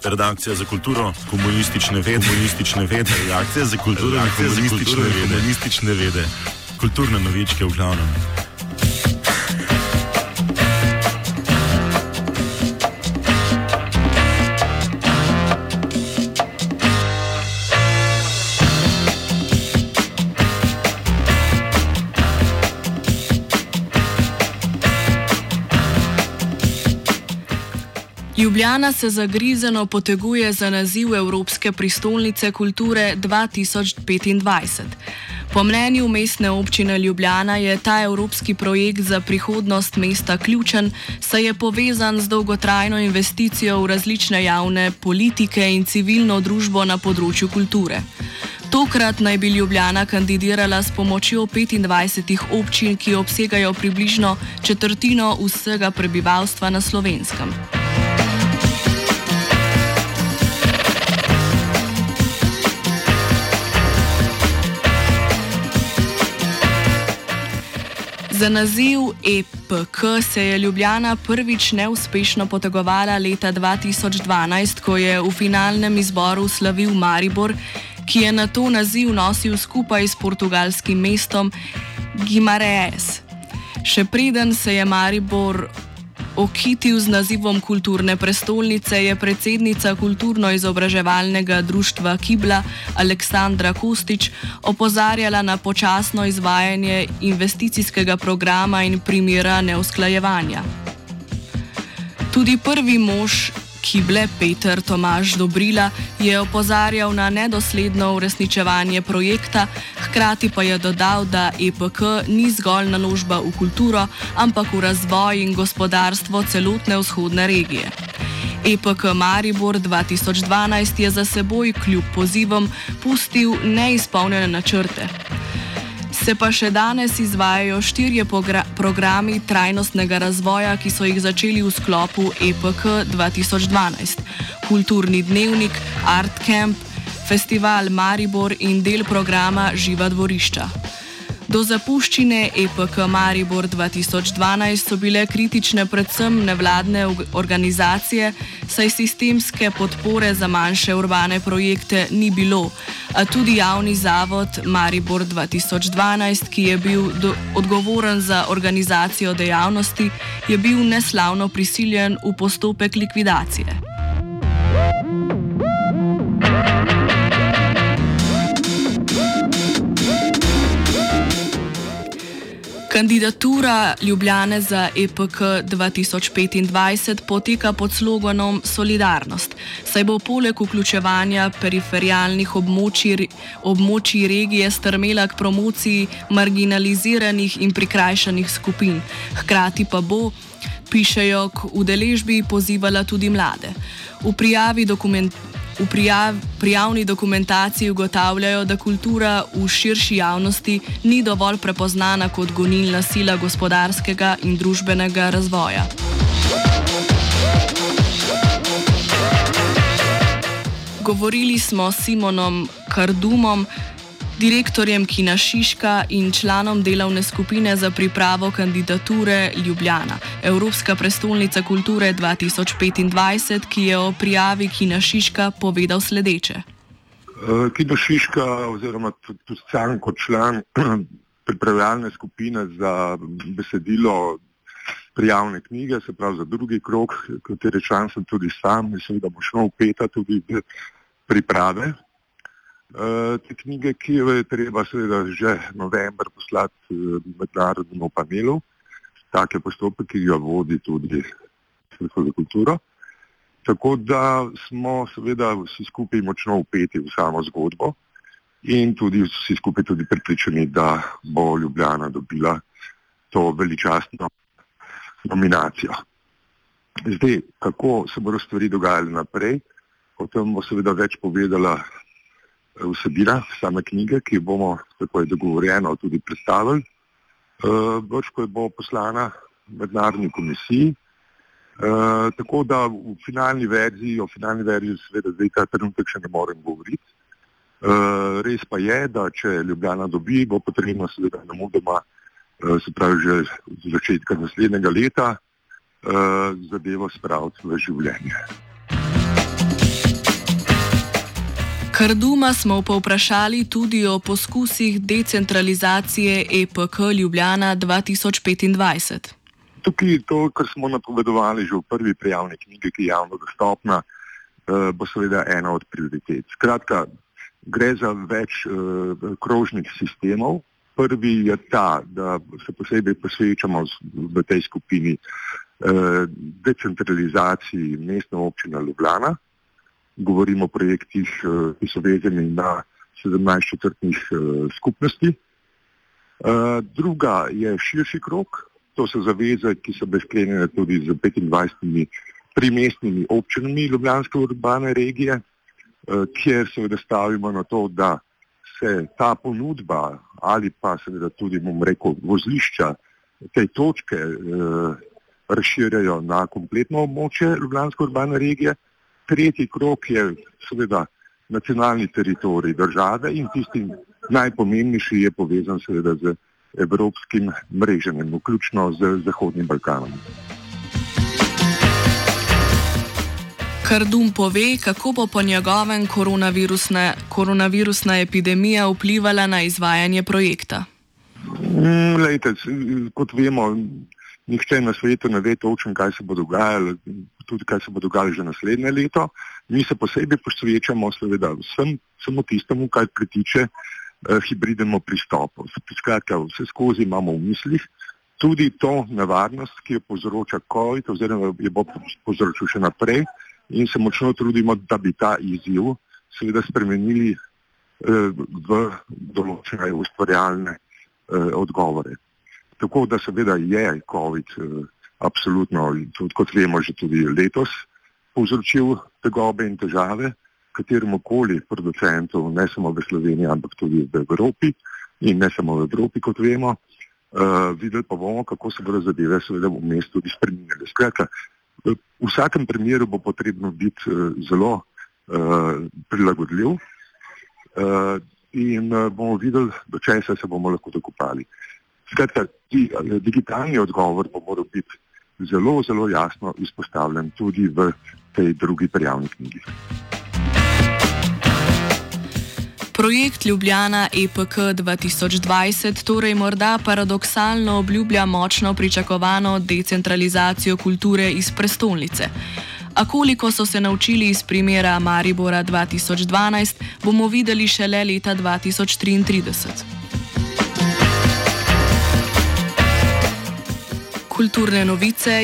Redakcija za kulturo, komunistične vede. Redakcija za kulturo in komunistične vede. Kulturne novičke v glavnem. Ljubljana se zagrizeno poteguje za naziv Evropske prestolnice kulture 2025. Po mnenju Mestne občine Ljubljana je ta evropski projekt za prihodnost mesta ključen, saj je povezan z dolgotrajno investicijo v različne javne politike in civilno družbo na področju kulture. Tokrat naj bi Ljubljana kandidirala s pomočjo 25 občin, ki obsegajo približno četrtino vsega prebivalstva na Slovenskem. Za naziv EPK se je Ljubljana prvič neuspešno potegovala leta 2012, ko je v finalnem izboru slavil Maribor, ki je na to naziv nosil skupaj s portugalskim mestom Guimarães. Še preden se je Maribor okitil z nazivom kulturne prestolnice, je predsednica kulturno-izobraževalnega društva Kibla Aleksandra Kostić opozarjala na počasno izvajanje investicijskega programa in primera neusklajevanja. Tudi prvi mož Kible, Peter Tomaž Dobrila, je opozarjal na nedosledno uresničevanje projekta, hkrati pa je dodal, da EPK ni zgolj naložba v kulturo, ampak v razvoj in gospodarstvo celotne vzhodne regije. EPK Maribor 2012 je za seboj kljub pozivom pustil neizpolnjene načrte. Se pa še danes izvajajo 4 programi trajnostnega razvoja, ki so jih začeli v sklopu EPK 2012. Kulturni dnevnik, Art Camp, Festival Maribor in del programa Živa dvorišča. Do zapuščine EPK Maribor 2012 so bile kritične predvsem nevladne organizacije, saj sistemske podpore za manjše urbane projekte ni bilo, a tudi javni zavod Maribor 2012, ki je bil odgovoren za organizacijo dejavnosti, je bil neslavno prisiljen v postopek likvidacije. Kandidatura Ljubljane za EPK 2025 poteka pod sloganom Solidarnost, saj bo poleg vključevanja periferialnih območij regije strmela k promociji marginaliziranih in prikrajšanih skupin. Hkrati pa bo, pišejo, k udeležbi pozivala tudi mlade. V prijavni dokumentaciji ugotavljajo, da kultura v širši javnosti ni dovolj prepoznana kot gonilna sila gospodarskega in družbenega razvoja. Govorili smo s Simonom Kardumom, direktorjem Kina Šiška in članom delovne skupine za pripravo kandidature Ljubljana, Evropska prestolnica kulture 2025, ki je o prijavi Kina Šiška povedal sledeče. Kino Šiška oziroma tudi sam kot član pripravljalne skupine za besedilo prijavne knjige, se pravi za drugi krog, katere član sem tudi sam, mislim, da močno vpeta tudi priprave te knjige, ki jo je treba seveda že november poslati mednarodnemu panelu. Tak je postopek, ki ga vodi tudi Svet za kulturo. Tako da smo seveda vsi skupaj močno vpeti v samo zgodbo in tudi vsi skupaj tudi prepričani, da bo Ljubljana dobila to veličastno nominacijo. Zdaj, kako se bodo stvari dogajale naprej, o tem bo seveda več povedala vsebina same knjige, ki bomo, tako je dogovorjeno, tudi predstavili. Ko bo poslana mednarodni komisiji. Tako da o finalni verziji seveda zdaj ta trenutek še ne morem govoriti. Res pa je, da če Ljubljana dobi, bo potrebno seveda nemudoma, se pravi že z začetka naslednjega leta, zadevo spraviti v življenje. Karduma smo povprašali tudi o poskusih decentralizacije EPK Ljubljana 2025. Tukaj to, kar smo napovedovali že v prvi prijavni knjigi, ki je javno dostopna, bo seveda ena od prioritet. Skratka, gre za več krožnih sistemov. Prvi je ta, da se posebej posvečamo v tej skupini decentralizaciji mestne občine Ljubljana. Govorimo o projektih, ki so vezani na 17 četrtnih skupnosti. Druga je širši krog, to so zaveze, ki so bile sklenjene tudi z 25 primestnimi občinami ljubljanske urbane regije, kjer seveda stavimo na to, da se ta ponudba ali pa seveda tudi, bom rekel, vozlišča tej točke razširjajo na kompletno območje ljubljanske urbane regije. Tretji krog je seveda nacionalni teritorij države in tisti najpomembnejši je povezan seveda z evropskim mreženjem, vključno z Zahodnim Balkanom. Kardum pove, kako bo po njegovem koronavirusna epidemija vplivala na izvajanje projekta. Lejte, kot vemo, nihče na svetu ne ve točno, kaj se bo dogajalo, tudi kaj se bo dogajalo že naslednje leto. Mi se posebej posvečamo seveda vsemu tistemu, kar pritiče hibridnemu pristopu. Skratka, vse skozi imamo v mislih tudi to nevarnost, ki jo povzroča COVID, oziroma jo bo povzročil še naprej, in se močno trudimo, da bi ta izziv seveda spremenili v določene ustvarjalne odgovore. Tako da seveda je COVID absolutno, kot vemo, že tudi letos povzročil tegobe in težave kateremukoli producentu, ne samo v Sloveniji, ampak tudi v Evropi in ne samo v Evropi, kot vemo. Videli pa bomo, kako se bodo zadeve seveda v mestu tudi spreminjale. Skratka, v vsakem primeru bo potrebno biti zelo prilagodljiv in bomo videli, do česa se bomo lahko dokopali. Skratka, digitalni odgovor bo moral biti zelo, zelo jasno izpostavljen tudi v tej drugi prijavni knjigi. Projekt Ljubljana EPK 2020 torej morda paradoksalno obljublja močno pričakovano decentralizacijo kulture iz prestolnice. A koliko so se naučili iz primera Maribora 2012, bomo videli šele leta 2033. Kulturne novice